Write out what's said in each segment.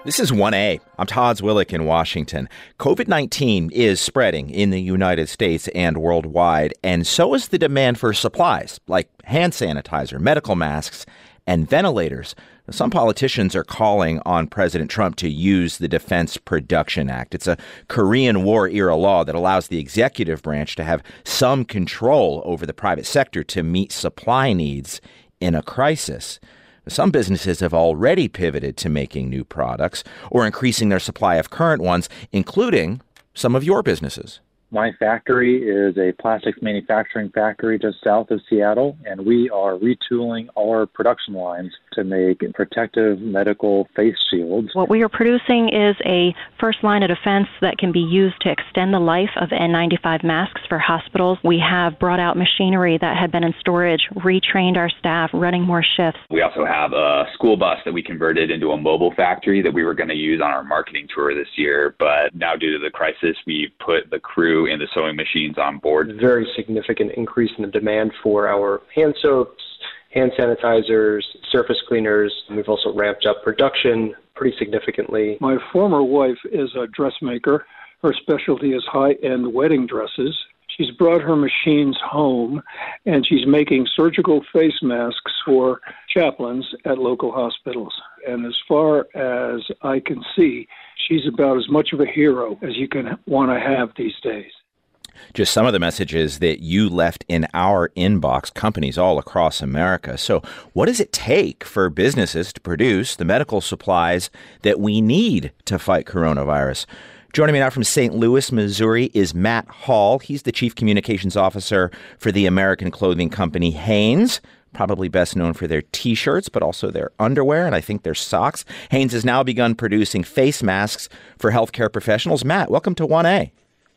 This is 1A. I'm Todd Zwillich in Washington. COVID-19 is spreading in the United States and worldwide, and so is the demand for supplies like hand sanitizer, medical masks, and ventilators. Some politicians are calling on President Trump to use the Defense Production Act. It's a Korean War-era law that allows the executive branch to have some control over the private sector to meet supply needs in a crisis. Some businesses have already pivoted to making new products or increasing their supply of current ones, including some of your businesses. My factory is a plastics manufacturing factory just south of Seattle, and we are retooling our production lines to make protective medical face shields. What we are producing is a first line of defense that can be used to extend the life of N95 masks for hospitals. We have brought out machinery that had been in storage, retrained our staff, running more shifts. We also have a school bus that we converted into a mobile factory that we were going to use on our marketing tour this year, but now due to the crisis, we put the crew and the sewing machines on board. Very significant increase in the demand for our hand soaps, hand sanitizers, surface cleaners. We've also ramped up production pretty significantly. My former wife is a dressmaker. Her specialty is high-end wedding dresses. She's brought her machines home, and she's making surgical face masks for chaplains at local hospitals. And as far as I can see, she's about as much of a hero as you can want to have these days. Just some of the messages that you left in our inbox, companies all across America. So what does it take for businesses to produce the medical supplies that we need to fight coronavirus? Joining me now from St. Louis, Missouri, is Matt Hall. He's the Chief Communications Officer for the American clothing company Hanes, probably best known for their T-shirts, but also their underwear, and I think their socks. Hanes has now begun producing face masks for healthcare professionals. Matt, welcome to 1A.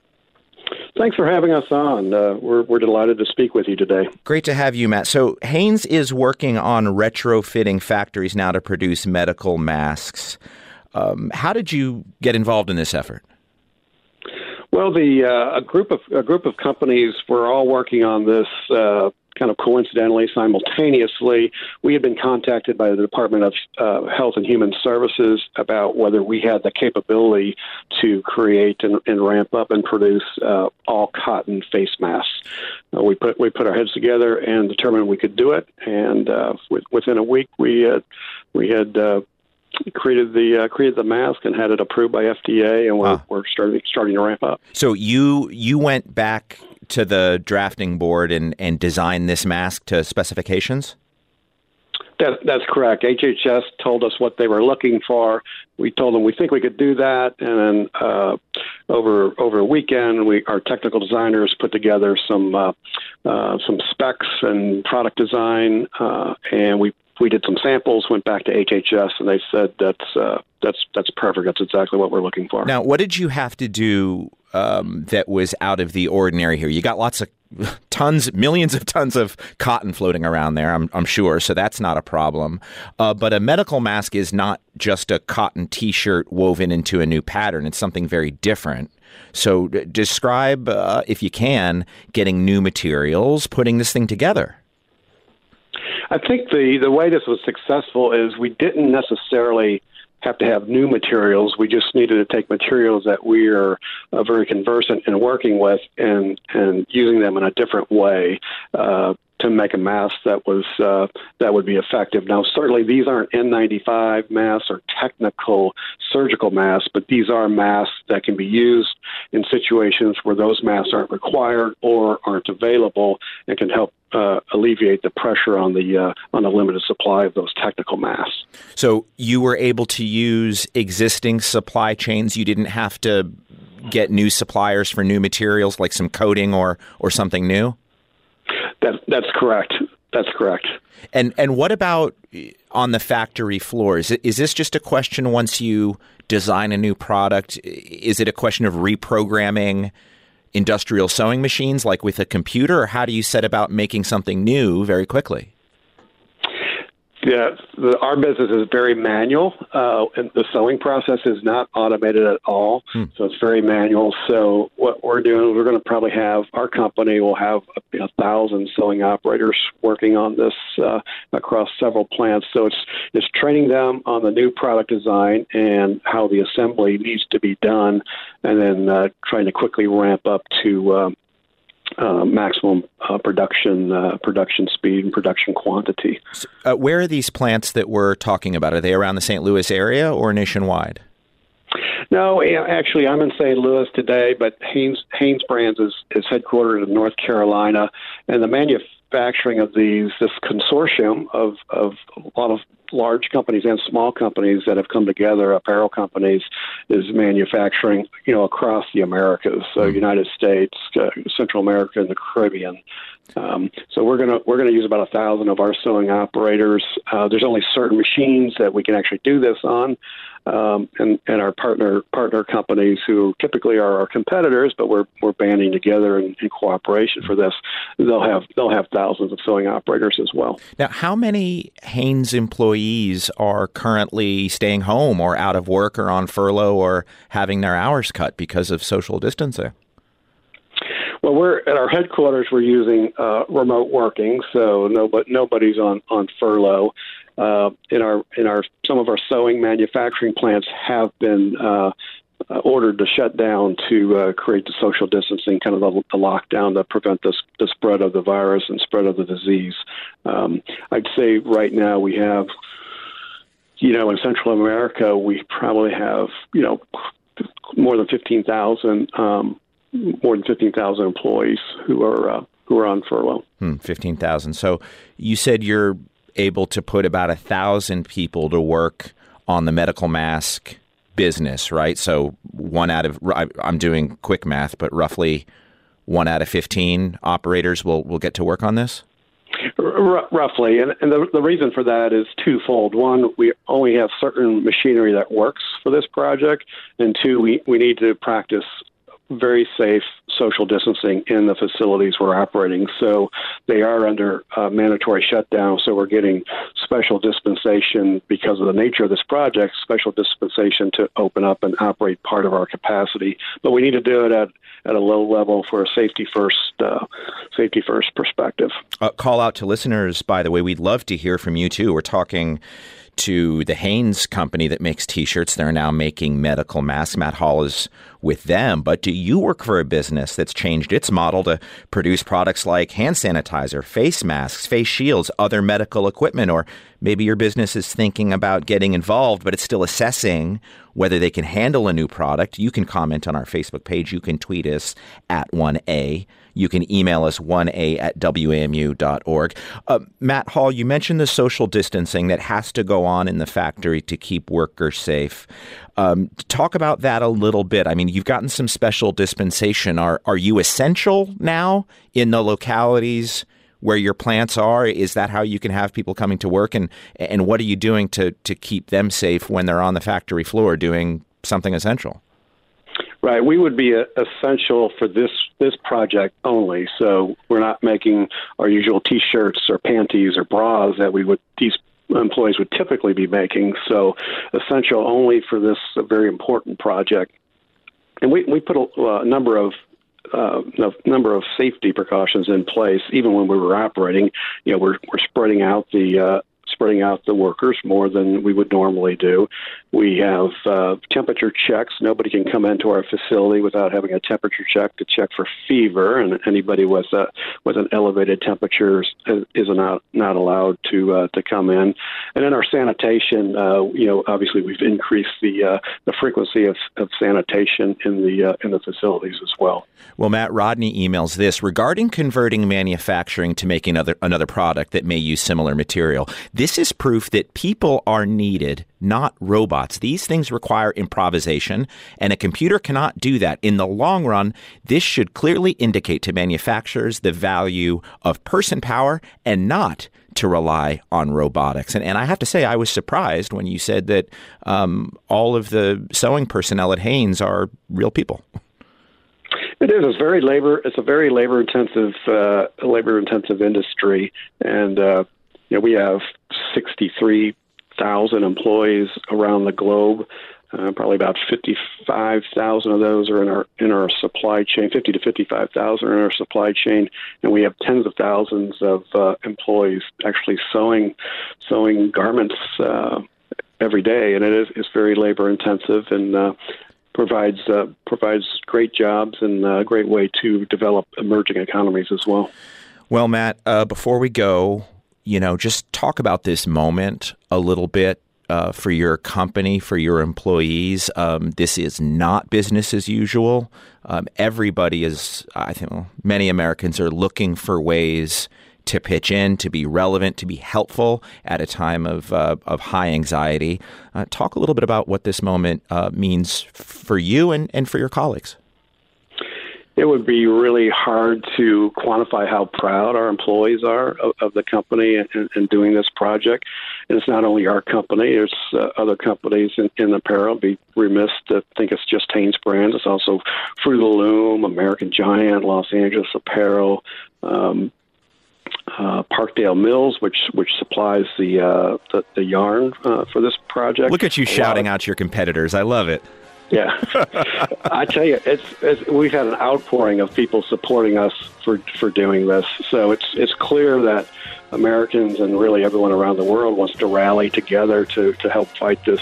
Thanks for having us on. We're delighted to speak with you today. Great to have you, Matt. So Hanes is working on retrofitting factories now to produce medical masks. How did you get involved in this effort? Well, a group of companies were all working on this kind of coincidentally, simultaneously. We had been contacted by the Department of Health and Human Services about whether we had the capability to create and ramp up and produce all cotton face masks. We put our heads together and determined we could do it, and within a week we had created the mask and had it approved by FDA, and we're starting to ramp up. So you went back to the drafting board and designed this mask to specifications? That's correct. HHS told us what they were looking for. We told them we think we could do that, and then over a weekend, our technical designers put together some specs and product design, and we did some samples, went back to HHS, and they said that's perfect. That's exactly what we're looking for. Now, what did you have to do that was out of the ordinary here? You got millions of tons of cotton floating around there, I'm sure, so that's not a problem. But a medical mask is not just a cotton T-shirt woven into a new pattern. It's something very different. So describe, if you can, getting new materials, putting this thing together. I think the way this was successful is we didn't necessarily have to have new materials. We just needed to take materials that we are very conversant in working with and using them in a different way to make a mask that would be effective. Now, certainly these aren't N95 masks or technical surgical masks, but these are masks that can be used in situations where those masks aren't required or aren't available and can help alleviate the pressure on the limited supply of those technical masks. So you were able to use existing supply chains. You didn't have to get new suppliers for new materials like some coating or something new? That's correct. That's correct. And what about on the factory floor? Is this just a question once you design a new product? Is it a question of reprogramming industrial sewing machines like with a computer, or how do you set about making something new very quickly? Yeah, our business is very manual, and the sewing process is not automated at all. So it's very manual. So what we're doing, we're going to probably have, our company will have 1,000 sewing operators working on this across several plants. So it's training them on the new product design and how the assembly needs to be done, and then trying to quickly ramp up to maximum production speed and production quantity. Where are these plants that we're talking about? Are they around the St. Louis area or nationwide? No, actually, I'm in St. Louis today, but Hanesbrands is headquartered in North Carolina, and the manufacturing of this consortium of a lot of large companies and small companies that have come together, apparel companies, is manufacturing, across the Americas, so United States, Central America, and the Caribbean. So we're gonna use about 1,000 of our sewing operators. There's only certain machines that we can actually do this on, and our partner companies, who typically are our competitors, but we're banding together in cooperation for this. They'll have thousands of sewing operators as well. Now, how many Hanes employees are currently staying home or out of work or on furlough or having their hours cut because of social distancing? Well, we're at our headquarters. We're using remote working, so nobody's on furlough. Some of our sewing manufacturing plants have been ordered to shut down to create the social distancing, kind of the lockdown to prevent the spread of the virus and spread of the disease. I'd say right now we have, in Central America, we probably have, more than 15,000 employees who are on furlough. 15,000. So you said you're able to put about 1,000 people to work on the medical mask business, right? So I'm doing quick math, but roughly 1 out of 15 operators will get to work on this? Roughly. And the reason for that is twofold. One, we only have certain machinery that works for this project. And two, we need to practice very safe social distancing in the facilities we're operating. So they are under mandatory shutdown. So we're getting special dispensation because of the nature of this project, special dispensation to open up and operate part of our capacity. But we need to do it at a low level for a safety first perspective. Call out to listeners, by the way. We'd love to hear from you too. We're talking to the Hanes company that makes T-shirts. They're now making medical masks. Matt Hall is with them. But do you work for a business that's changed its model to produce products like hand sanitizer, face masks, face shields, other medical equipment? Or maybe your business is thinking about getting involved, but it's still assessing whether they can handle a new product. You can comment on our Facebook page. You can tweet us at 1A. You can email us 1a@wamu.org. Matt Hall, you mentioned the social distancing that has to go on in the factory to keep workers safe. Talk about that a little bit. I mean, you've gotten some special dispensation. Are you essential now in the localities where your plants are? Is that how you can have people coming to work? And what are you doing to keep them safe when they're on the factory floor doing something essential? Right. We would be essential for this project only. So we're not making our usual T-shirts or panties or bras that these employees would typically be making. So essential only for this very important project. And we put a number of safety precautions in place. Even when we were operating, we're spreading out the workers more than we would normally do. We have temperature checks. Nobody can come into our facility without having a temperature check to check for fever, and anybody with an elevated temperature is not allowed to come in. And in our sanitation, obviously we've increased the frequency of sanitation in the facilities as well. Well, Matt, Rodney emails this regarding converting manufacturing to make another product that may use similar material. This is proof that people are needed, not robots. These things require improvisation, and a computer cannot do that. In the long run, this should clearly indicate to manufacturers the value of person power and not to rely on robotics. And I have to say, I was surprised when you said that all of the sewing personnel at Hanes are real people. It is. It's a very labor intensive industry, and we have 63,000 employees around the globe. Probably about 55,000 of those are in our supply chain. 50 to 55,000 are in our supply chain, and we have tens of thousands of employees actually sewing garments every day, and it's very labor intensive and provides great jobs and a great way to develop emerging economies as well. Well, Matt, before we go, just talk about this moment a little bit. For your company, for your employees. This is not business as usual. Everybody is, I think, many Americans are looking for ways to pitch in, to be relevant, to be helpful at a time of high anxiety. Talk a little bit about what this moment means for you and for your colleagues. It would be really hard to quantify how proud our employees are of the company and doing this project. And it's not only our company, there's other companies in apparel. It'd be remiss to think it's just Hanes Brands. It's also Fruit of the Loom, American Giant, Los Angeles Apparel, Parkdale Mills, which supplies the yarn for this project. Look at you shouting out your competitors. I love it. Yeah, I tell you, we've had an outpouring of people supporting us for doing this. So it's clear that Americans and really everyone around the world wants to rally together to help fight this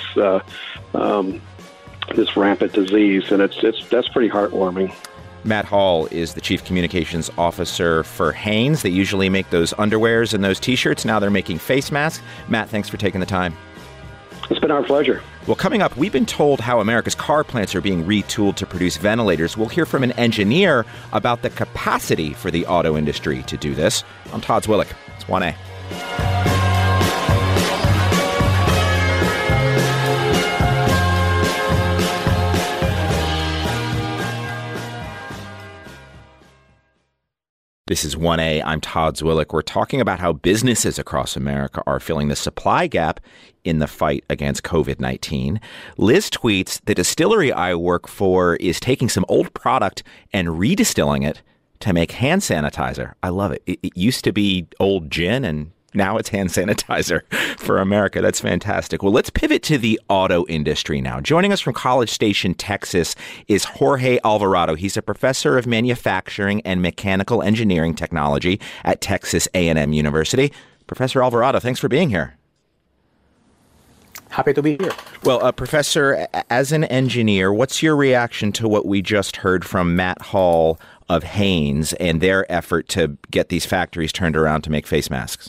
this rampant disease, and that's pretty heartwarming. Matt Hall is the Chief Communications Officer for Hanes. They usually make those underwears and those T-shirts. Now they're making face masks. Matt, thanks for taking the time. It's been our pleasure. Well, coming up, we've been told how America's car plants are being retooled to produce ventilators. We'll hear from an engineer about the capacity for the auto industry to do this. I'm Todd Zwillich. It's 1A. This is 1A. I'm Todd Zwillich. We're talking about how businesses across America are filling the supply gap in the fight against COVID-19. Liz tweets, the distillery I work for is taking some old product and redistilling it to make hand sanitizer. I love it. It used to be old gin, and now it's hand sanitizer for America. That's fantastic. Well, let's pivot to the auto industry now. Joining us from College Station, Texas, is Jorge Alvarado. He's a professor of manufacturing and mechanical engineering technology at Texas A&M University. Professor Alvarado, thanks for being here. Happy to be here. Well, Professor, as an engineer, what's your reaction to what we just heard from Matt Hall of Hanes and their effort to get these factories turned around to make face masks?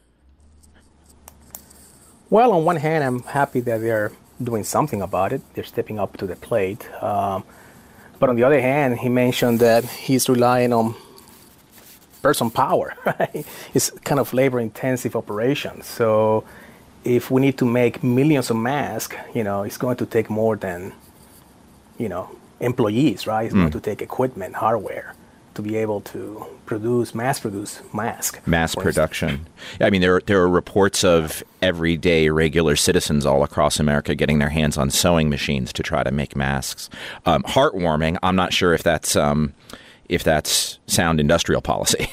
Well, on one hand, I'm happy that they're doing something about it. They're stepping up to the plate. But on the other hand, he mentioned that he's relying on person power, right? It's kind of labor-intensive operation. So if we need to make millions of masks, it's going to take more than, employees, right? It's going to take equipment, hardware, to be able to mass produce masks. Mass production. I mean, there are reports of everyday regular citizens all across America getting their hands on sewing machines to try to make masks. Heartwarming. I'm not sure if that's sound industrial policy.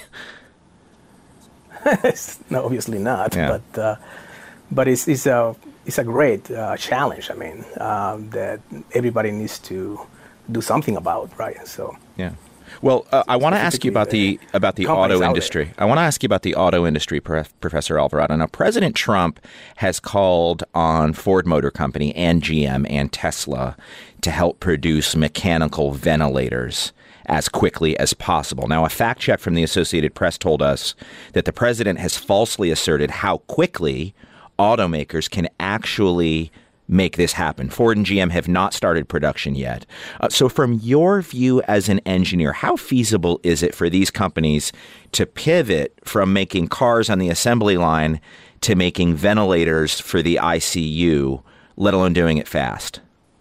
No, obviously not. Yeah. But it's a great challenge. I mean, that everybody needs to do something about, right? So yeah. Well, I want to ask you about the auto industry. I want to ask you about the auto industry, Professor Alvarado. Now, President Trump has called on Ford Motor Company and GM and Tesla to help produce mechanical ventilators as quickly as possible. Now, a fact check from the Associated Press told us that the president has falsely asserted how quickly automakers can actually make this happen. Ford and GM have not started production yet. So from your view as an engineer, how feasible is it for these companies to pivot from making cars on the assembly line to making ventilators for the ICU, let alone doing it fast?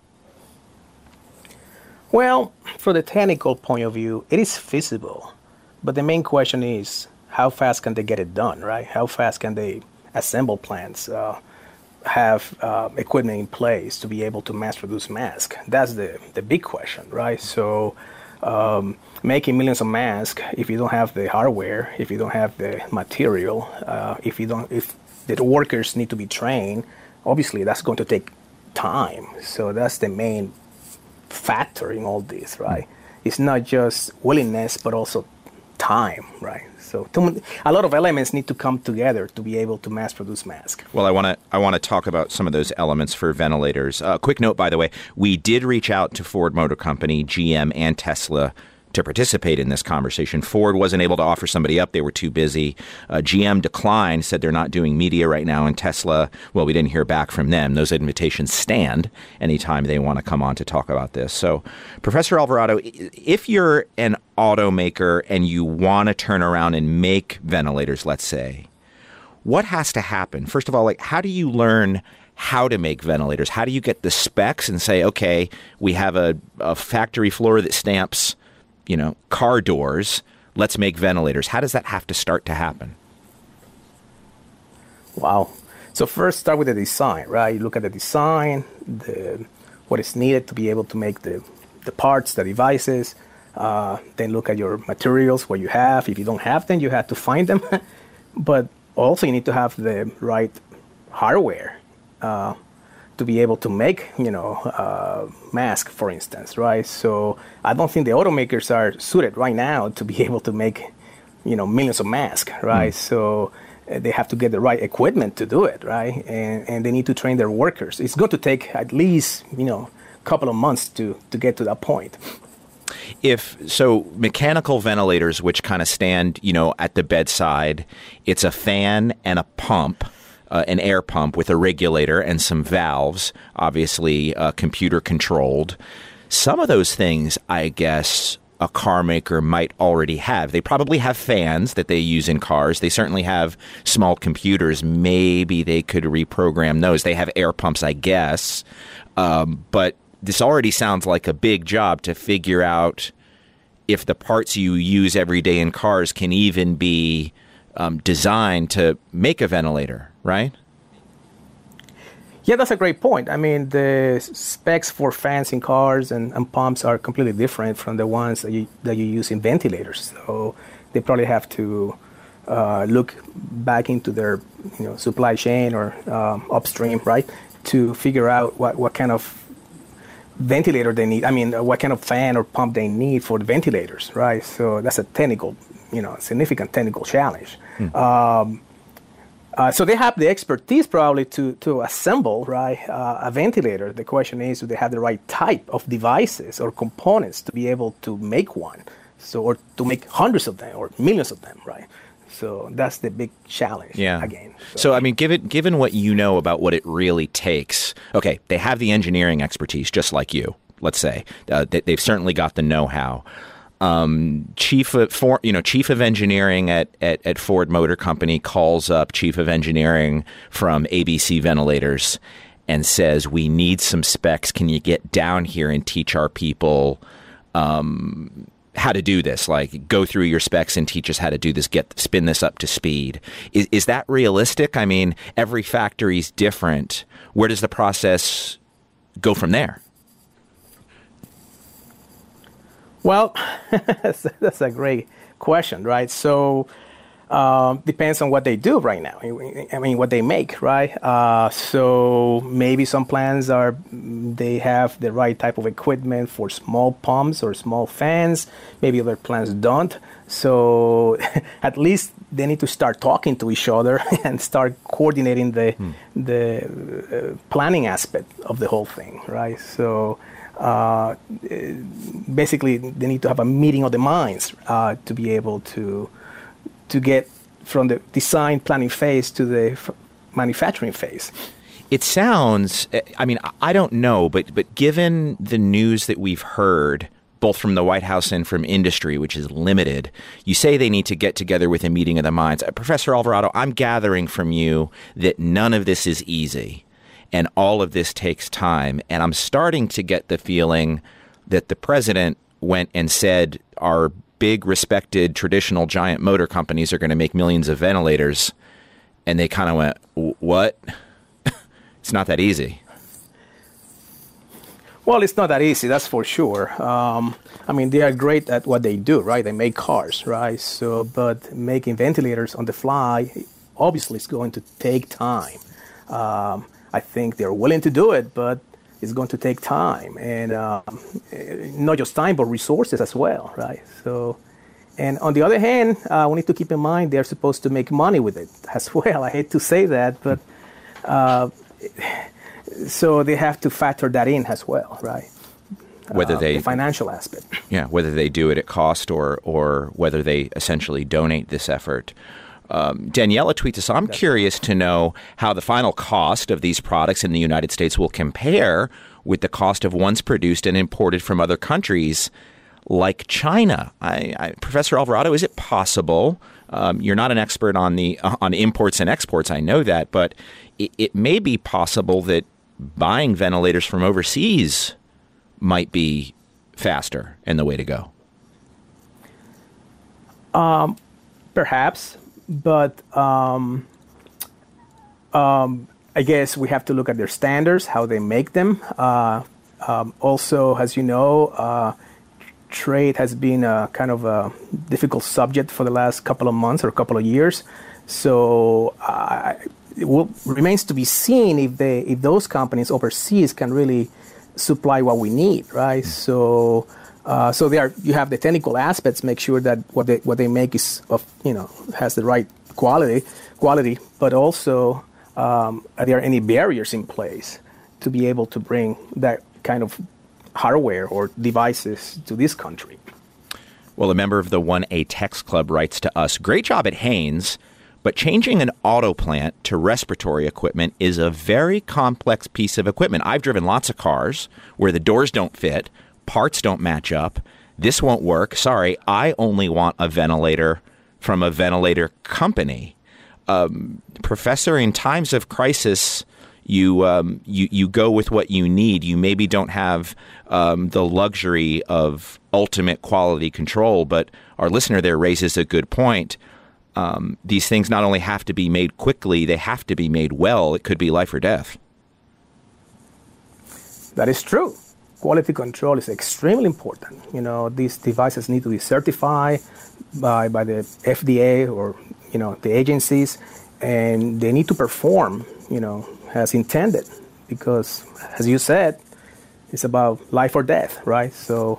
Well, from the technical point of view, it is feasible. But the main question is, how fast can they get it done, right? How fast can they assemble plants, have equipment in place to be able to mass produce masks? That's the big question, right? So making millions of masks if you don't have the hardware, if you don't have the material, if the workers need to be trained, obviously that's going to take time. So that's the main factor in all this, right? It's not just willingness, but also time, right? So a lot of elements need to come together to be able to mass produce masks. Well, I want to talk about some of those elements for ventilators. Quick note, by the way, we did reach out to Ford Motor Company, GM, and Tesla to participate in this conversation. Ford wasn't able to offer somebody up. They were too busy. GM declined, said they're not doing media right now. And Tesla, well, we didn't hear back from them. Those invitations stand anytime they want to come on to talk about this. So, Professor Alvarado, if you're an automaker and you want to turn around and make ventilators, let's say, what has to happen? First of all, like, how do you learn how to make ventilators? How do you get the specs and say, okay, we have a factory floor that stamps car doors, let's make ventilators. How does that have to start to happen? Wow. So first start with the design, right? You look at the design, what is needed to be able to make the parts, the devices. Then look at your materials, what you have. If you don't have them, you have to find them. But also you need to have the right hardware to be able to make, mask, for instance, right? So I don't think the automakers are suited right now to be able to make, millions of masks, right? So they have to get the right equipment to do it, right? And they need to train their workers. It's going to take at least, a couple of months to get to that point. Mechanical ventilators, which kind of stand, at the bedside, it's a fan and a pump. An air pump with a regulator and some valves, obviously computer controlled. Some of those things, I guess, a car maker might already have. They probably have fans that they use in cars. They certainly have small computers. Maybe they could reprogram those. They have air pumps, I guess. But this already sounds like a big job to figure out if the parts you use every day in cars can even be designed to make a ventilator, right? Yeah, that's a great point. I mean, the specs for fans in cars and pumps are completely different from the ones that you use in ventilators. So they probably have to look back into their supply chain or upstream, right, to figure out what kind of ventilator they need. I mean, what kind of fan or pump they need for the ventilators, right? So that's a technical, significant technical challenge. So they have the expertise probably to assemble, right, a ventilator. The question is, do they have the right type of devices or components to be able to make one? So, or to make hundreds of them or millions of them, right? So that's the big challenge. Yeah. Again. So I mean, given what you know about what it really takes, okay, they have the engineering expertise, just like you. Let's say they've certainly got the know-how. Chief of engineering at Ford Motor Company calls up chief of engineering from ABC Ventilators and says, "We need some specs. Can you get down here and teach our people how to do this? Like, go through your specs and teach us how to do this. Spin this up to speed." Is that realistic? I mean, every factory's different. Where does the process go from there? Well, that's a great question, right? So depends on what they do right now. I mean, what they make, right? So maybe some plants they have the right type of equipment for small pumps or small fans. Maybe other plants don't. So at least they need to start talking to each other and start coordinating the planning aspect of the whole thing, right? So basically, they need to have a meeting of the minds to be able to get from the design planning phase to the manufacturing phase. It sounds, I mean, I don't know, but given the news that we've heard, both from the White House and from industry, which is limited, you say they need to get together with a meeting of the minds. Professor Alvarado, I'm gathering from you that none of this is easy. And all of this takes time. And I'm starting to get the feeling that the president went and said our big, respected, traditional giant motor companies are going to make millions of ventilators. And they kind of went, what? It's not that easy. Well, it's not that easy, that's for sure. I mean, they are great at what they do, right? They make cars, right? So, but making ventilators on the fly, obviously, is going to take time. I think they're willing to do it, but it's going to take time, and not just time, but resources as well, right? So, and on the other hand, we need to keep in mind they're supposed to make money with it as well. I hate to say that, but so they have to factor that in as well, right? Whether the financial aspect. Yeah, whether they do it at cost or whether they essentially donate this effort. Daniela tweets us, I'm curious to know how the final cost of these products in the United States will compare with the cost of ones produced and imported from other countries like China. Professor Alvarado, is it possible? You're not an expert on imports and exports, I know that, but it may be possible that buying ventilators from overseas might be faster and the way to go. Perhaps. But I guess we have to look at their standards, how they make them. Also, as you know, trade has been a kind of a difficult subject for the last couple of months or a couple of years. So it remains to be seen if those companies overseas can really supply what we need, right? So you have the technical aspects, make sure that what they make is has the right quality, but also are there any barriers in place to be able to bring that kind of hardware or devices to this country? Well, a member of the 1A Techs Club writes to us, great job at Haynes, but changing an auto plant to respiratory equipment is a very complex piece of equipment. I've driven lots of cars where the doors don't fit, parts don't match up. This won't work. Sorry, I only want a ventilator from a ventilator company. Professor, in times of crisis, you go with what you need. You maybe don't have the luxury of ultimate quality control, but our listener there raises a good point. These things not only have to be made quickly, they have to be made well. It could be life or death. That is true. Quality control is extremely important. These devices need to be certified by the FDA or, the agencies, and they need to perform, as intended, because, as you said, it's about life or death, right? So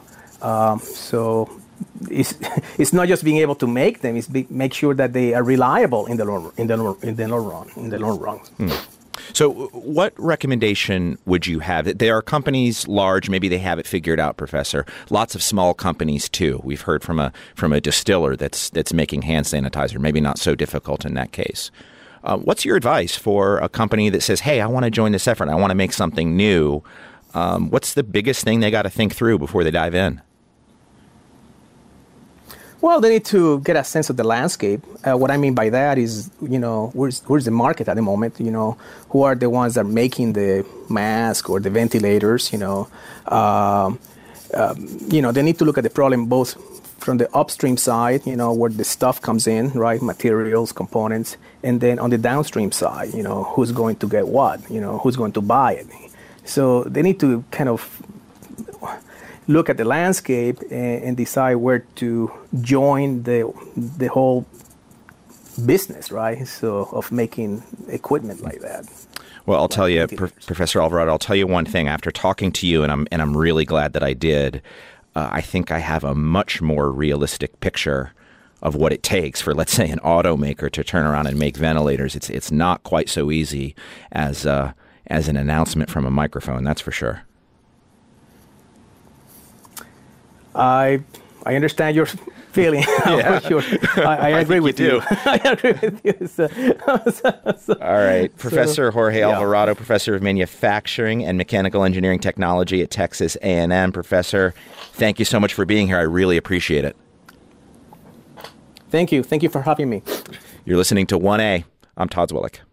it's not just being able to make them; it's make sure that they are reliable in the long run. So what recommendation would you have? There are companies large, maybe they have it figured out, Professor. Lots of small companies too. We've heard from a distiller that's making hand sanitizer, maybe not so difficult in that case. What's your advice for a company that says, hey, I want to join this effort, I want to make something new? What's the biggest thing they got to think through before they dive in? Well, they need to get a sense of the landscape. What I mean by that is, where's the market at the moment? Who are the ones that are making the mask or the ventilators? They need to look at the problem both from the upstream side, where the stuff comes in, right, materials, components, and then on the downstream side, who's going to get what, who's going to buy it. So they need to kind of look at the landscape and decide where to join the whole business, right? So of making equipment like that. Well, I'll tell you, Professor Alvarado, I'll tell you one thing. After talking to you, and I'm really glad that I did, I think I have a much more realistic picture of what it takes for, let's say, an automaker to turn around and make ventilators. It's not quite so easy as an announcement from a microphone, that's for sure. I understand your feeling. Yeah. I agree with you. I agree with you. So, all right. Professor Jorge Alvarado, Professor of Manufacturing and Mechanical Engineering Technology at Texas A&M. Professor, thank you so much for being here. I really appreciate it. Thank you. Thank you for having me. You're listening to 1A. I'm Todd Zwillich.